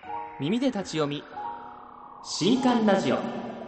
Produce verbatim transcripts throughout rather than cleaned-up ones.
耳で立ち読み新刊ラジオ。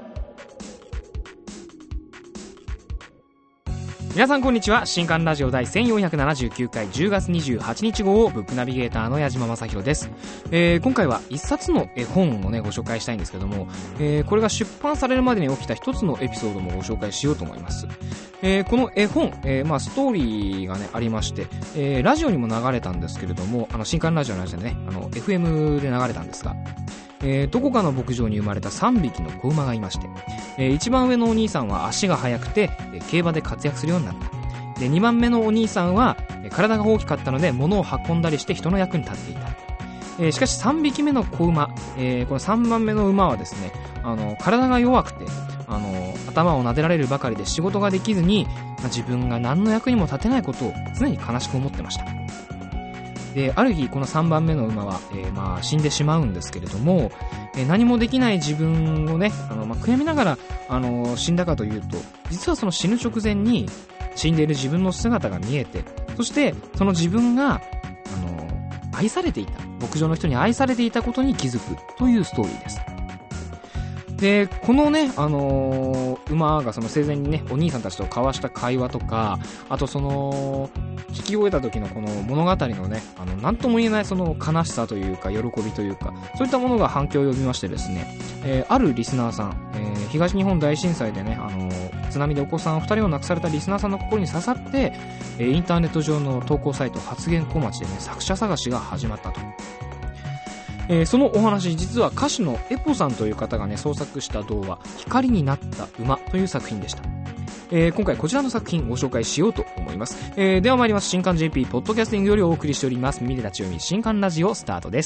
皆さんこんにちは。新刊ラジオ第せんよんひゃくななじゅうきゅうかいじゅうがつにじゅうはちにち号をブックナビゲーターの矢島正弘です。えー、今回は一冊の絵本をねご紹介したいんですけども、えー、これが出版されるまでに起きた一つのエピソードもご紹介しようと思います。えー、この絵本、えーまあ、ストーリーがねありまして、えー、ラジオにも流れたんですけれども、あの新刊ラジオのラジオでねあの エフエム で流れたんですが、えー、どこかの牧場に生まれたさんびきの子馬がいまして、えー、一番上のお兄さんは足が速くて、えー、競馬で活躍するようになった。でにばんめのお兄さんは、えー、体が大きかったので物を運んだりして人の役に立っていた。えー、しかしさんびきめの子馬、えー、このさんばんめの馬はですね、あの体が弱くてあの頭を撫でられるばかりで仕事ができずに、まあ、自分が何の役にも立てないことを常に悲しく思ってました。である日このさんばんめの馬は、えーまあ、死んでしまうんですけれども、えー、何もできない自分をねあの、まあ、悔やみながら、あの死んだかというと、実はその死ぬ直前に死んでいる自分の姿が見えて、そしてその自分が、あの愛されていた、牧場の人に愛されていたことに気づくというストーリーです。でこのね、あのー、馬がその生前にねお兄さんたちと交わした会話とか、あとその聞き終えた時のこの物語のね、あの何とも言えないその悲しさというか喜びというか、そういったものが反響を呼びましてですね、えー、あるリスナーさん、えー、東日本大震災でね、あのー、津波でお子さんふたりを亡くされたリスナーさんの心に刺さって、えー、インターネット上の投稿サイト発言小町でね作者探しが始まったと。えー、そのお話、実は歌手のエポさんという方がね創作した童話光になった馬という作品でした。えー、今回こちらの作品をご紹介しようと思います。えー、では参ります。新刊 ジェーピー ポッドキャスティングよりお送りしております耳で立ち読み新刊ラジオスタートです。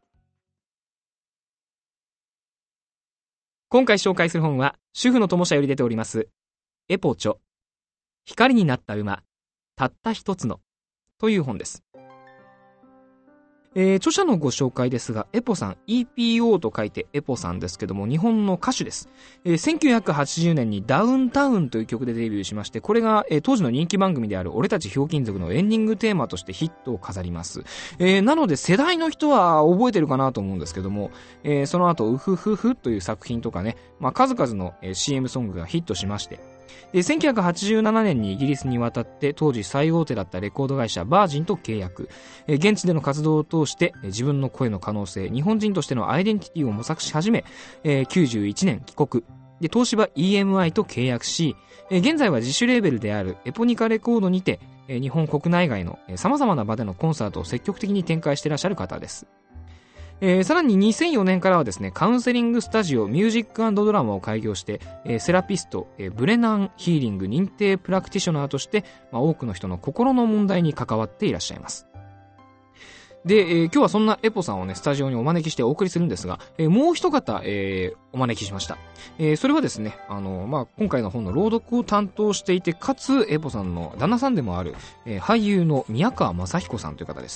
今回紹介する本は主婦の友社より出ておりますエポ著光になった馬たった一つのという本です。えー、著者のご紹介ですが、エポさん イーピーオー と書いてエポさんですけども、日本の歌手です。えー、せんきゅうひゃくはちじゅうねんにダウンタウンという曲でデビューしまして、これが、えー、当時の人気番組である俺たちひょうきん族のエンディングテーマとしてヒットを飾ります。えー、なので世代の人は覚えてるかなと思うんですけども、えー、その後ウフフフという作品とかね、まあ、数々の、えー、シーエム ソングがヒットしまして、でせんきゅうひゃくはちじゅうななねんにイギリスに渡って当時最大手だったレコード会社バージンと契約、え現地での活動を通して自分の声の可能性、日本人としてのアイデンティティを模索し始め、えきゅうじゅういちねん帰国で東芝 イーエムアイ と契約し、え現在は自主レーベルであるエポニカレコードにて、え日本国内外のさまざまな場でのコンサートを積極的に展開していらっしゃる方です。えー、さらににせんよねんからはですね、カウンセリングスタジオミュージック&ドラマを開業して、えー、セラピスト、えー、ブレナンヒーリング認定プラクティショナーとして、まあ、多くの人の心の問題に関わっていらっしゃいます。で、えー、今日はそんなエポさんをねスタジオにお招きしてお送りするんですが、えー、もう一方、えー、お招きしました。えー、それはですね、あのまあ、今回の本の朗読を担当していて、かつエポさんの旦那さんでもある、えー、俳優の宮川雅彦さんという方です。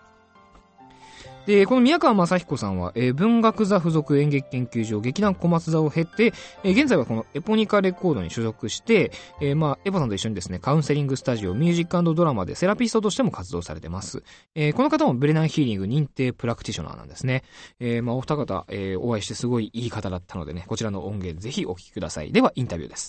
でこの宮川雅彦さんは、えー、文学座附属演劇研究所劇団小松座を経て、えー、現在はこのエポニカレコードに所属して、えーまあ、エポさんと一緒にですねカウンセリングスタジオミュージック&ドラマでセラピストとしても活動されてます。えー、この方もブレナンヒーリング認定プラクティショナーなんですね。えーまあ、お二方、えー、お会いしてすごいいい方だったのでね、こちらの音源ぜひお聞きください。ではインタビューです。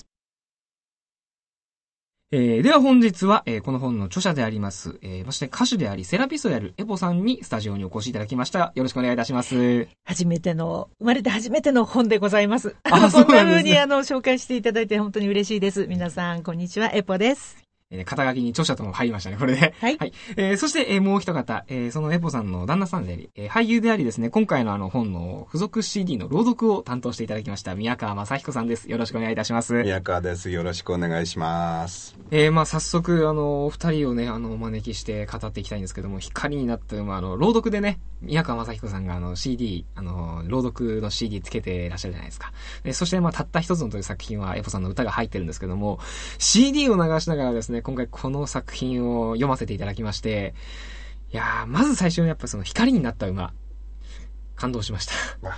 えー、では本日は、えー、この本の著者であります、えー、そして歌手でありセラピストであるエポさんにスタジオにお越しいただきました。よろしくお願いいたします。 初めての、生まれて初めての本でございます。あの、こんな風にあの、紹介していただいて本当に嬉しいです。皆さん、こんにちは、エポです。 えー、肩書きに著者とも入りましたね、これで。 はい。 はい。えー、そして、えー、もう一方、えー、そのエポさんの旦那さんであり、えー、俳優でありですね、今回のあの本の付属 シーディー の朗読を担当していただきました、宮川雅彦さんです。よろしくお願いいたします。 宮川です。よろしくお願いします。 えー、まあ早速、あの、お二人をね、あの、お招きして語っていきたいんですけども、光になった馬、あの、朗読でね、宮川雅彦さんがあの シーディー、あの、朗読の シーディー つけていらっしゃるじゃないですか。でそして、まあ、たった一つのという作品は、エポさんの歌が入ってるんですけども、シーディー を流しながらですね、今回この作品を読ませていただきまして、いやー、まず最初にやっぱその光になった馬、感動しました。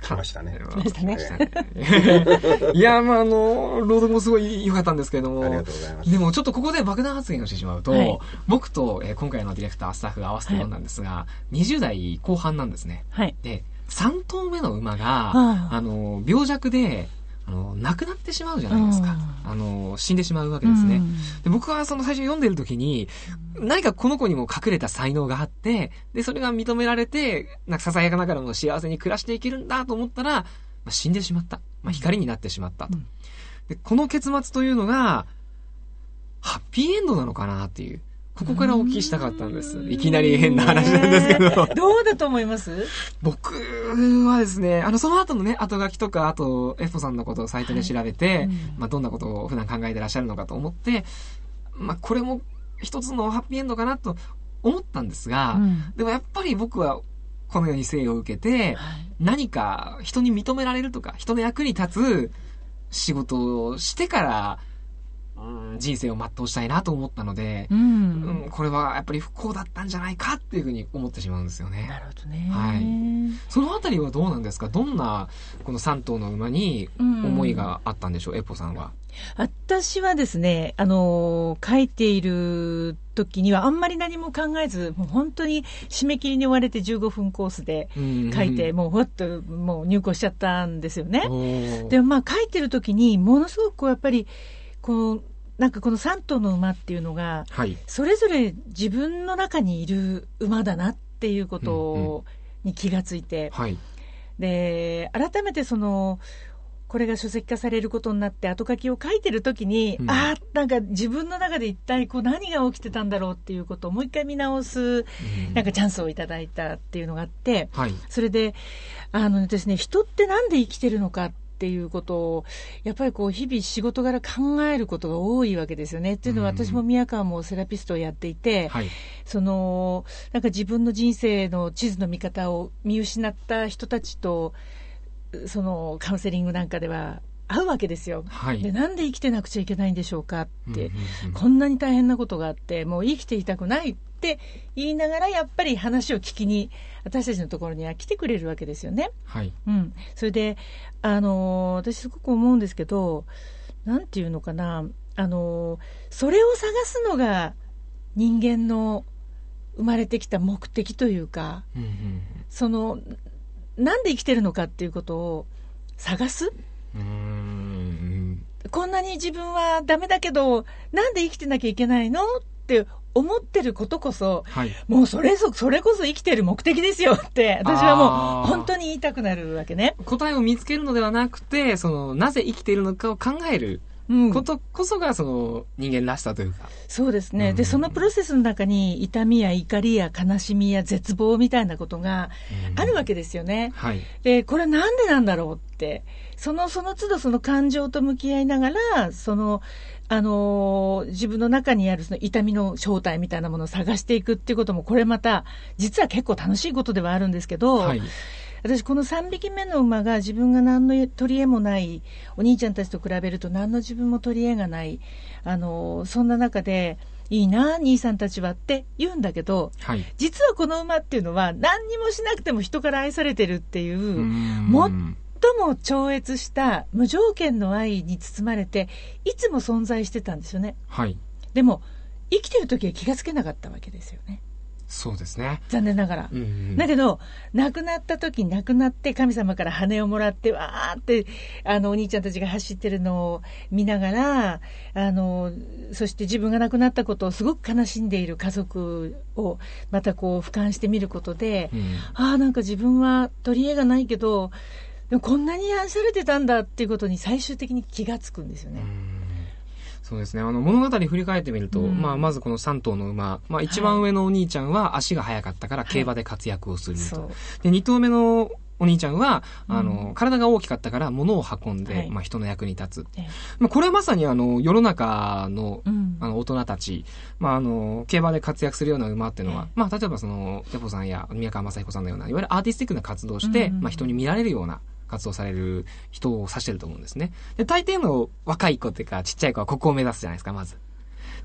来ましたね。 来ましたね。 いや、まあ、あの、朗読もすごい良かったんですけれども。 ありがとうございます。 でも、ちょっとここで爆弾発言をしてしまうと、はい、僕と、えー、今回のディレクター、スタッフが合わせて読んだんですが、はい、にじゅう代後半なんですね。はい。で、さん頭目の馬が、あ, あの、病弱で、あの、亡くなってしまうじゃないですか。あの、死んでしまうわけですね。で、僕はその最初読んでる時に、何かこの子にも隠れた才能があって、で、それが認められて、なんかささやかながらも幸せに暮らしていけるんだと思ったら、まあ、死んでしまった。まあ、光になってしまったと。で、この結末というのが、ハッピーエンドなのかなっていう。ここからお聞きしたかったんです。いきなり変な話なんですけど。 どうだと思います？ 僕はですね、あの、その後のね、後書きとか、あと、エフポさんのことをサイトで調べて、はい、まあ、どんなことを普段考えてらっしゃるのかと思って、まあ、これも一つのハッピーエンドかなと思ったんですが、うん、でもやっぱり僕はこのように生を受けて、はい、何か人に認められるとか、人の役に立つ仕事をしてから、うん、人生を全うしたいなと思ったので、うんうん、これはやっぱり不幸だったんじゃないかっていうふうに思ってしまうんですよね。 なるほどね。 はい。そのあたりはどうなんですか？どんなこのさん頭の馬に思いがあったんでしょう、うん、エポさんは。 私はですね、あの書いている時にはあんまり何も考えず、もう本当に締め切りに追われてじゅうごふんコースで書いて、うん、もうふわっともう入稿しちゃったんですよね。でもまあ書いてる時にものすごくこうやっぱりこうなんかこのさん頭の馬っていうのが、はい、それぞれ自分の中にいる馬だなっていうことに気がついて、うんうん、はい、で改めてそのこれが書籍化されることになって後書きを書いてるときに、うん、ああなんか自分の中で一体こう何が起きてたんだろうっていうことをもう一回見直す、うん、なんかチャンスをいただいたっていうのがあって、はい、それであのですね、人ってなんで生きてるのかっていうことをやっぱりこう日々仕事柄考えることが多いわけですよね。っていうのは私も宮川もセラピストをやっていて、はい、そのなんか自分の人生の地図の見方を見失った人たちとそのカウンセリングなんかでは会うわけですよ、はい、でなんで生きてなくちゃいけないんでしょうかって、うんうんうん、こんなに大変なことがあってもう生きていたくないって言いながらやっぱり話を聞きに私たちのところには来てくれるわけですよね、はい、うん、それであの私すごく思うんですけど、なんていうのかな、あのそれを探すのが人間の生まれてきた目的というか、うんうん、そのなんで生きてるのかっていうことを探す。うーん、こんなに自分はダメだけどなんで生きてなきゃいけないのって思ってることこそ、はい、もうそれそ、それこそ生きてる目的ですよって私はもう本当に言いたくなるわけね。 答えを見つけるのではなくて、そのなぜ生きているのかを考えることこそがその人間らしさというか、 そうですね、うん、でそのプロセスの中に痛みや怒りや悲しみや絶望みたいなことがあるわけですよね、うん、はい、でこれはなんでなんだろうってそのその都度その感情と向き合いながらそのあのー、自分の中にあるその痛みの正体みたいなものを探していくっていうこともこれまた実は結構楽しいことではあるんですけど、はい、私このさんびきめの馬が自分が何の取り柄もないお兄ちゃんたちと比べると何の自分も取り柄がない、あのそんな中でいいな兄さんたちはって言うんだけど、はい、実はこの馬っていうのは何にもしなくても人から愛されてるっていう、もっとも超越した無条件の愛に包まれていつも存在してたんですよね、はい、でも生きてる時は気がつけなかったわけですよね。 そうですね、 残念ながら、うんうん、だけど亡くなった時に亡くなって神様から羽をもらってわーってあのお兄ちゃんたちが走ってるのを見ながら、あのそして自分が亡くなったことをすごく悲しんでいる家族をまたこう俯瞰してみることで、うん、ああなんか自分は取り柄がないけどでもこんなに愛されてたんだっていうことに最終的に気がつくんですよね。うん、 そうですね、あの物語振り返ってみると、うん、まあ、まずこのさん頭の馬、まあ、一番上のお兄ちゃんは足が速かったから競馬で活躍をすると、はい、でに頭目のお兄ちゃんはあの、うん、体が大きかったから物を運んで、はい、まあ、人の役に立つ、えまあ、これはまさにあの世の中 の,、うん、あの大人たち、まあ、あの競馬で活躍するような馬っていうのは、えまあ、例えばそのヤポさんや宮川雅彦さんのようないわゆるアーティスティックな活動をして、うんうん、まあ、人に見られるような活動される人を指してると思うんですね。で大抵の若い子っていうかちっちゃい子はここを目指すじゃないですか、まず。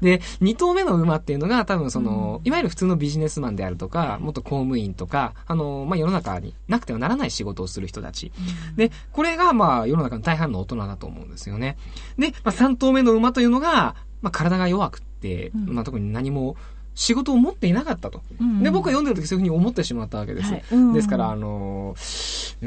で、二頭目の馬っていうのが多分その、うん、いわゆる普通のビジネスマンであるとか、元公務員とか、あの、まあ、世の中になくてはならない仕事をする人たち。うん、で、これがまあ、世の中の大半の大人だと思うんですよね。で、まあ、三頭目の馬というのが、まあ、体が弱くって、うん、まあ、特に何も、仕事を持っていなかったと。うん、で、僕は読んでる時そういうふうに思ってしまったわけです。はいうん、ですから、あの、うん、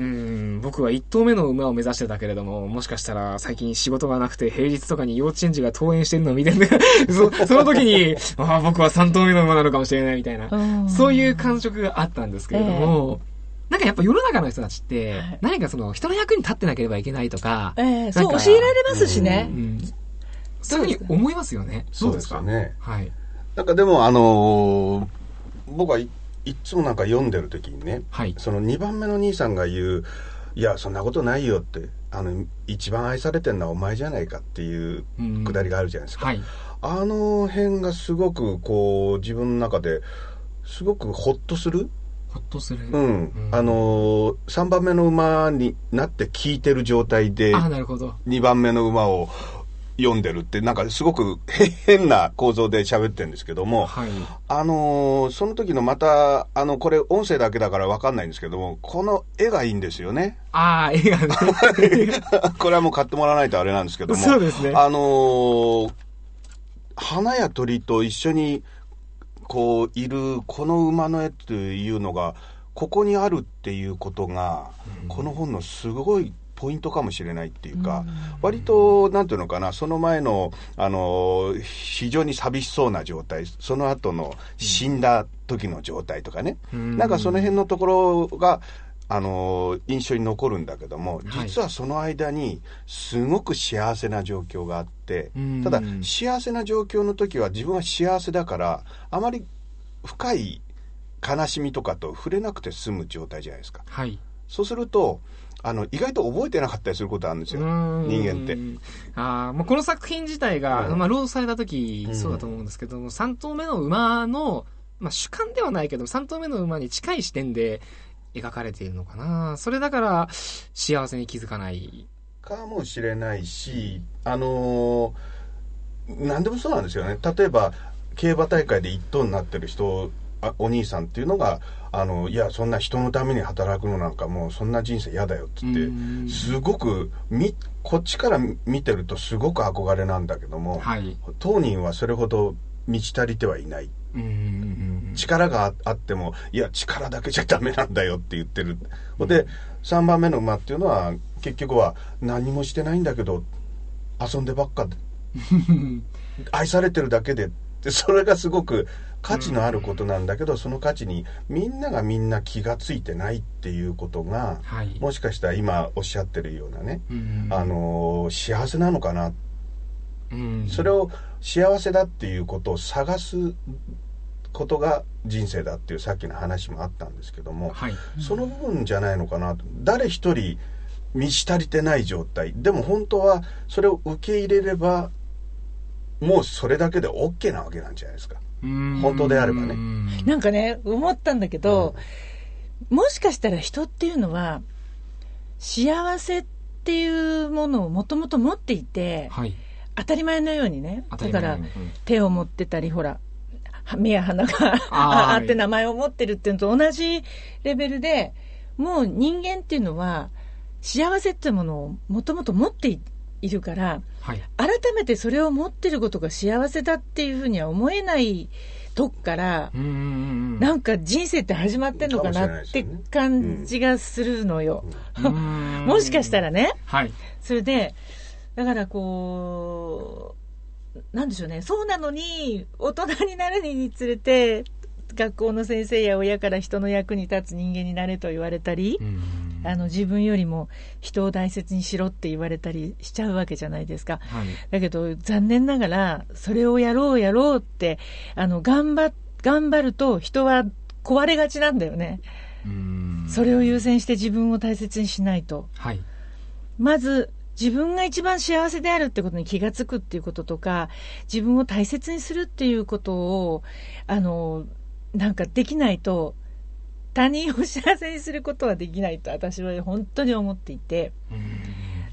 僕は一頭目の馬を目指してたけれども、もしかしたら最近仕事がなくて平日とかに幼稚園児が登園してるのを見てるそ, その時に、ああ、僕は三頭目の馬なのかもしれないみたいな、そういう感触があったんですけれども、えーなんかやっぱ世の中の人たちって、何かその人の役に立ってなければいけないとか、 えー、そう教えられますしね。うんうん、 そういうふうに思いますよね。 そうですかね。 はい。 なんかでもあのー、僕はい、いつもなんか読んでる時にね、はい、そのにばんめの兄さんが言う、いやそんなことないよって、あの一番愛されてるのはお前じゃないかっていうくだりがあるじゃないですか。はい、あの辺がすごくこう自分の中ですごくホッとする。 ホッとする。 うん。うん、あのー、さんばんめの馬になって聞いてる状態で、 あ、なるほど。 にばんめの馬を読んでるって、なんかすごく変な構造で喋ってるんですけども、はい、あのー、その時のまた、あの、これ音声だけだからわかんないんですけども、この絵がいいんですよね。 ああ、絵がね。 これはもう買ってもらわないとあれなんですけども、 そうですね。 あのー、花や鳥と一緒に、こういるこの馬の絵っていうのがここにあるっていうことが、うん、この本のすごいポイントかもしれないっていうか、うん、割となんていうのかな、その前のあの非常に寂しそうな状態、その後の死んだ時の状態とかね、うん、なんかその辺のところがあの印象に残るんだけども、実はその間にすごく幸せな状況があって、はい、ただ幸せな状況の時は自分は幸せだからあまり深い悲しみとかと触れなくて済む状態じゃないですか、はい、そうするとあの意外と覚えてなかったりすることあるんですよ、人間って。 あ、まあ、この作品自体が、うんまあ、朗読された時そうだと思うんですけども、さん頭目の馬の、まあ、主観ではないけどさん頭目の馬に近い視点で描かれているのかな。それだから幸せに気づかないかもしれないし、あのー、何でもそうなんですよね。例えば競馬大会で一等になってる人、あお兄さんっていうのがあのいやそんな人のために働くのなんかもうそんな人生嫌だよって言って、すごくみこっちから見てるとすごく憧れなんだけども、はい、当人はそれほど満ち足りてはいない。うんうんうん、力があってもいや力だけじゃダメなんだよって言ってる、うん、でさんばんめの馬っていうのは結局は何もしてないんだけど遊んでばっかで愛されてるだけでで、それがすごく価値のあることなんだけど、うん、その価値にみんながみんな気がついてないっていうことが、はい、もしかしたら今おっしゃってるようなね、うん、あの幸せなのかな、うん、それを幸せだっていうことを探すことが人生だっていうさっきの話もあったんですけども、はい、その部分じゃないのかなと。誰一人満ち足りてない状態でも本当はそれを受け入れればもうそれだけで OK なわけなんじゃないですか、本当であればね。 なんかね思ったんだけど、うん、もしかしたら人っていうのは幸せっていうものをもともと持っていて、はい、当たり前のようにね、だから手を持ってたりほら目や鼻があって名前を持ってるっていうのと同じレベルで、もう人間っていうのは幸せっていうものをもともと持っているから、はい、改めてそれを持ってることが幸せだっていうふうには思えないとこから、うんうんうん、なんか人生って始まってんのかなって感じがするのよ、うん、もしかしたらね、はい、それでだからこうなんでしょうね、そうなのに大人になるにつれて学校の先生や親から人の役に立つ人間になれと言われたり、あの自分よりも人を大切にしろって言われたりしちゃうわけじゃないですか、はい、だけど残念ながらそれをやろうやろうってあの頑張、頑張ると人は壊れがちなんだよね。うーん、それを優先して自分を大切にしないと、はい、まず自分が一番幸せであるってことに気がつくっていうこととか、自分を大切にするっていうことをあのなんかできないと他人を幸せにすることはできないと私は本当に思っていて、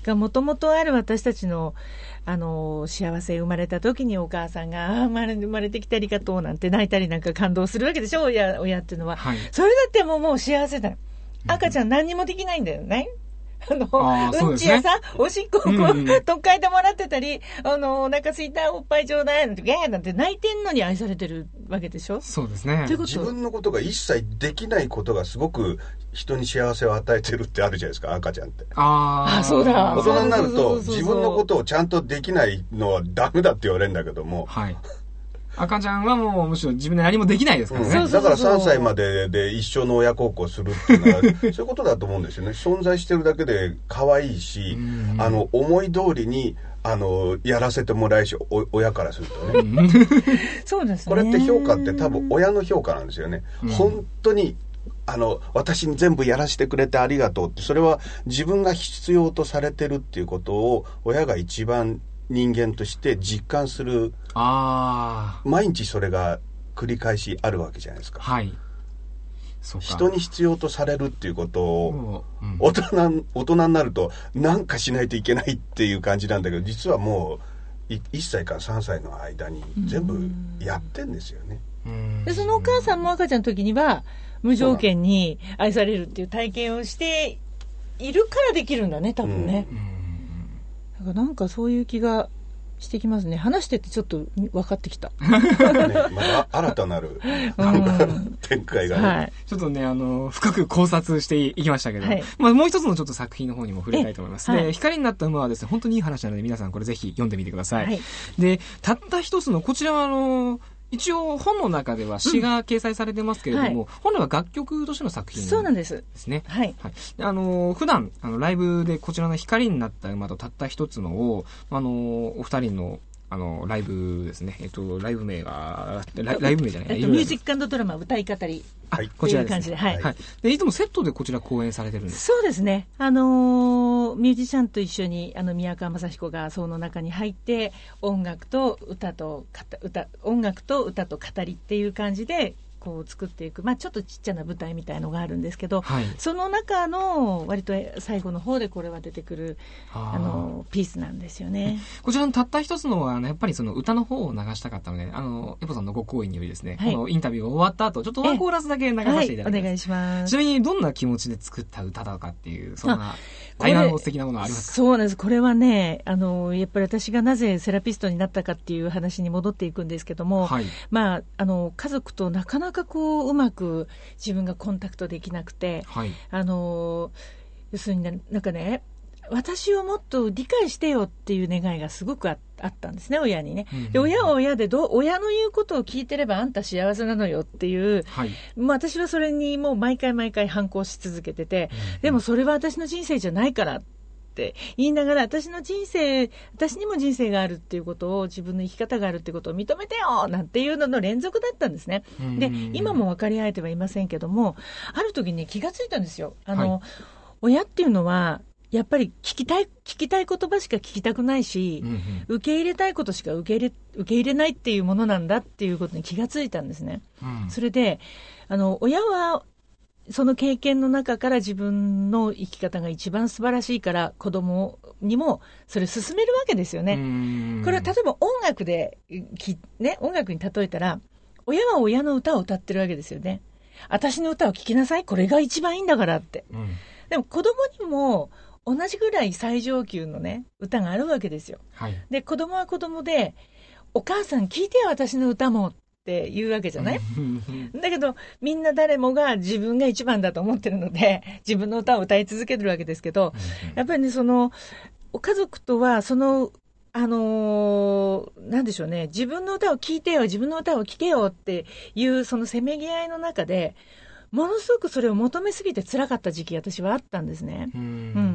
がもともとある私たちのあの幸せ生まれた時にお母さんがあ生まれ生まれてきてありがとうなんて泣いたりなんか感動するわけでしょ、親親っていうのは、はい、それだってもうもう幸せだ。赤ちゃん何にもできないんだよね。あの、あうんちやさ、ね、おしっこをこう、うんうん、とっかいてもらってたり、あの、お腹すいた、おっぱいちょうだい、なんて、ゲーなんて泣いてんのに愛されてるわけでしょ。 そうですね。 自分のことが一切できないことがすごく人に幸せを与えてるってあるじゃないですか、赤ちゃんって。 ああ、そうだ。 大人になると、自分のことをちゃんとできないのはダメだって言われるんだけども。 はい。赤ちゃんはもうむしろ自分で何もできないですからね、 うん、だからさんさいまでで一生の親孝行するっていうのはそういうことだと思うんですよね。存在してるだけで可愛いし、あの思い通りにあのやらせてもらえるし、お親からするとねそうですね。 これって評価って多分親の評価なんですよね、うん、本当にあの私に全部やらせてくれてありがとうって、それは自分が必要とされてるっていうことを親が一番人間として実感する。あ毎日それが繰り返しあるわけじゃないですか。 はい。 そうか。人に必要とされるっていうことを、うん、大人大人になるとなんかしないといけないっていう感じなんだけど、実はもういっさいからさんさいの間に全部やってんですよね。 うんでそのお母さんも赤ちゃんの時には無条件に愛されるっていう体験をしているからできるんだね、多分ね。うんだからなんかそういう気がしてきますね。話しててちょっと分かってきた。ね、 また新たなるなんか展開が、ねはい、ちょっとねあの深く考察していきましたけど、はい、まあもう一つのちょっと作品の方にも触れたいと思います。で、はい、光になった馬はですね本当にいい話なので皆さんこれぜひ読んでみてください。はい、でたった一つのこちらはあの一応本の中では詩が掲載されてますけれども、うんはい、本来は楽曲としての作品ですね。 そうなんです。 はい。はい、あの普段あのライブでこちらの光になった馬とたった一つのをあのお二人のあのライブですね。えっとライブ名がライライブ名じゃない。 えっとミュージック&ドラマ歌い語り。 はい、こちらですね。 感じで、はい。 はい。でいつもセットでこちら公演されてるんです。 そうですね。あのー、ミュージシャンと一緒にあの宮川雅彦がその中に入って音楽と歌と歌音楽と歌と語りっていう感じで。こう作っていく、まあ、ちょっとちっちゃな舞台みたいのがあるんですけど、はい、その中の割と最後の方でこれは出てくるあのピースなんですよね。 こちらのたった一つのは、ね、やっぱりその歌の方を流したかったので、あのエポさんのご好意によりですね、はい、このインタビューが終わった後ちょっとワンコーラスだけ流させていただきます、はい、お願いします。ちなみにどんな気持ちで作った歌だかっていうそんな大変素敵なものはありますか？ そうなんです。これはねあのやっぱり私がなぜセラピストになったかっていう話に戻っていくんですけども、はい、まあ、あの家族となかなかこううまく自分がコンタクトできなくて、はい、あの要するに、ね、なんかね私をもっと理解してよっていう願いがすごく あ, あったんですね、親にね。で親は親でど親の言うことを聞いてればあんた幸せなのよっていう、はい、まあ、私はそれにもう毎回毎回反抗し続けてて、うん、でもそれは私の人生じゃないからって言いながら、私の人生私にも人生があるっていうことを、自分の生き方があるっていうことを認めてよなんていうのの連続だったんですね。で今も分かり合えてはいませんけども、ある時に気がついたんですよ。あの、はい、親っていうのはやっぱり聞きたい、聞きたい言葉しか聞きたくないし、うんうん、受け入れたいことしか受け入れ、受け入れないっていうものなんだっていうことに気がついたんですね。うん、それで、あの、親は、その経験の中から自分の生き方が一番素晴らしいから子供にもそれ進めるわけですよね。これは例えば音楽で、ね、音楽に例えたら、親は親の歌を歌ってるわけですよね。私の歌を聴きなさい、これが一番いいんだからって。うん、でも子供にも、同じぐらい最上級のね歌があるわけですよ。はい、で子供は子供で、お母さん聞いてよ私の歌もって言うわけじゃないだけどみんな誰もが自分が一番だと思ってるので、自分の歌を歌い続けてるわけですけど、やっぱりねその家族とはそのあのー、なんでしょうね、自分の歌を聞いてよ自分の歌を聴けよっていうそのせめぎ合いの中で、ものすごくそれを求めすぎて辛かった時期私はあったんですね。うん、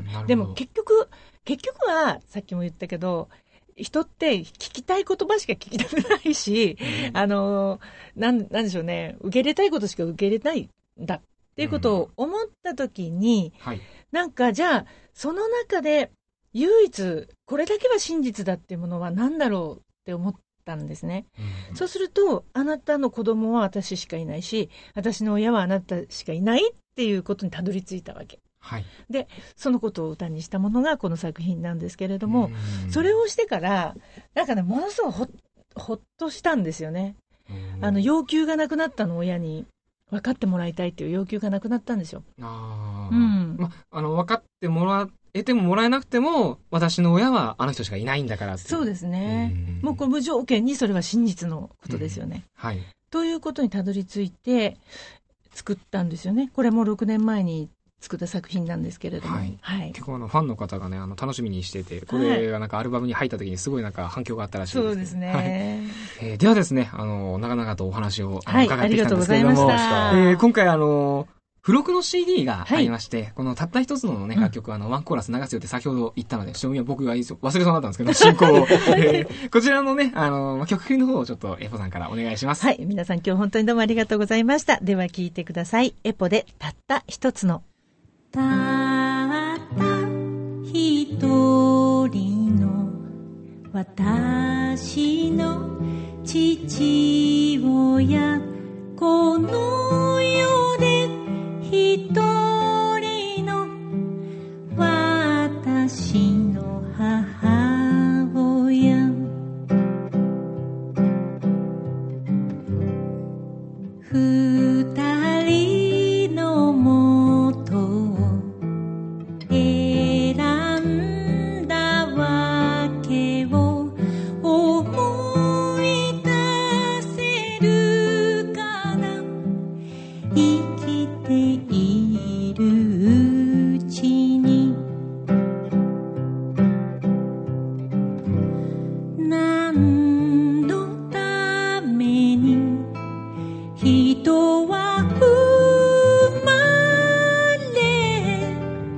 うん、でも結局結局はさっきも言ったけど、人って聞きたい言葉しか聞きたくないし、うん、あのなん、なんでしょうね、受け入れたいことしか受け入れないんだっていうことを思った時に、うんはい、なんかじゃあその中で唯一これだけは真実だっていうものは何だろうって思ったんですね。うん、そうすると、あなたの子供は私しかいないし、私の親はあなたしかいないっていうことにたどり着いたわけ。 はい、 でそのことを歌にしたものがこの作品なんですけれども、それをしてからなんかねものすごいほっほっとしたんですよね。あの要求がなくなったの、親に分かってもらいたいっていう要求がなくなったんですよ。 あ、 うんま、あの分かってもらえてももらえなくても私の親はあの人しかいないんだからって。 そうですね。もうこれ無条件にそれは真実のことですよね、 うん、はい、 ということにたどり着いて作ったんですよね。これもろくねんまえに作った作品なんですけれども、 はいはい、結構あのファンの方がねあの楽しみにしてて、これがなんかアルバムに入った時にすごいなんか反響があったらしいです、ね、 そうですね、 はい、えー、ではですねあの長々とお話をあの、 はい、 伺ってきたんですけれども、えー、今回あの付録の シーディー がありまして、はい、このたった一つの、ね、楽曲、うん、あのワンコーラス流すよって先ほど言ったので、ちょっと僕が忘れそうになったんですけど進行を、えー、こちらのねあの曲振りの方をちょっとエポさんからお願いします。 はい、皆さん今日本当にどうもありがとうございました。では聴いてください。エポでたった一つの。たった一人の私の父親、この世で一人の私の母親、二人のもとを選んだわけを思い出せるかな。生きているうちに何のために人は生まれ、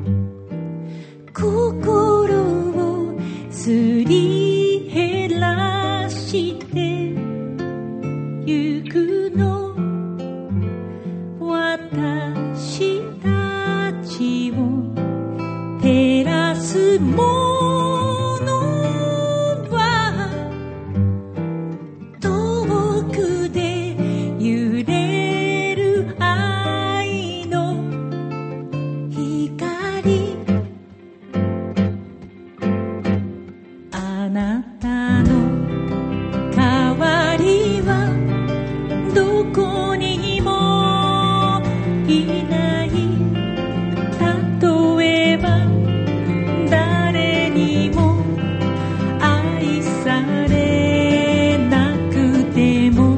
心をすり減らしてゆくの。私たちを照らすものは遠くで揺れる愛の光、あなたの代わりはどこにもいない。例えば誰にも愛されなくても、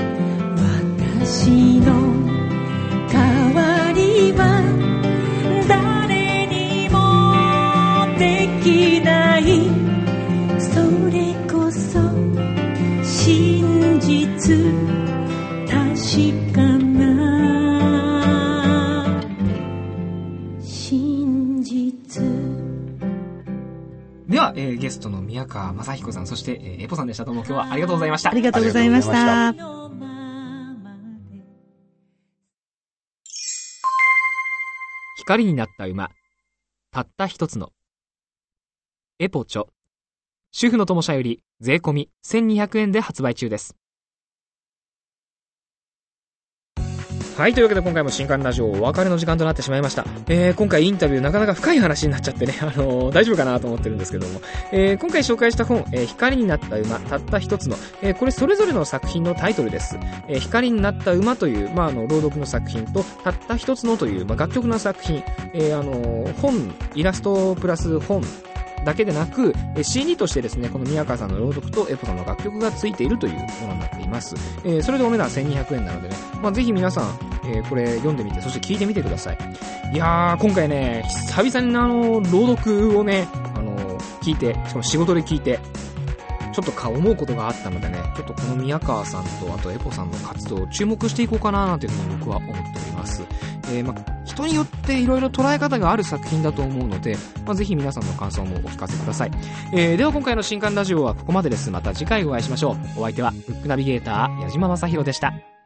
私の代わりは誰にもできない。それこそ真実、確かな真実。 では、えー、ゲストの宮川雅彦さん、そして、えー、エポさんでした。どうも今日はありがとうございました。 ありがとうございました。 光になった馬、たった一つの。エポチョ、主婦の友社より税込みせんにひゃくえんで発売中です。はい、というわけで今回も新刊ラジオお別れの時間となってしまいました。えー、今回インタビューなかなか深い話になっちゃってね、あのー、大丈夫かなと思ってるんですけども、えー、今回紹介した本、えー、光になった馬、たった一つの、えー、これそれぞれの作品のタイトルです。えー、光になった馬という、まあ、あの朗読の作品と、たった一つのという、まあ、楽曲の作品、えー、あのー、本、イラストプラス本だけでなく シーディー としてですね、この宮川さんの朗読とエポさんの楽曲がついているというものになっています。えー、それでお値段せんにひゃくえんなのでね、まあ、ぜひ皆さん、えー、これ読んでみて、そして聞いてみてください。いやー、今回ね、久々にあの朗読をね、あの聞いて、しかも仕事で聞いて、ちょっとか思うことがあったのでね、ちょっとこの宮川さんとあとエポさんの活動を注目していこうかななんていうふうに僕は思っております。えー、まあ人によっていろいろ捉え方がある作品だと思うので、まあ、ぜひ皆さんの感想もお聞かせください。えー、では今回の新刊ラジオはここまでです。また次回お会いしましょう。お相手はブックナビゲーター矢島正宏でした。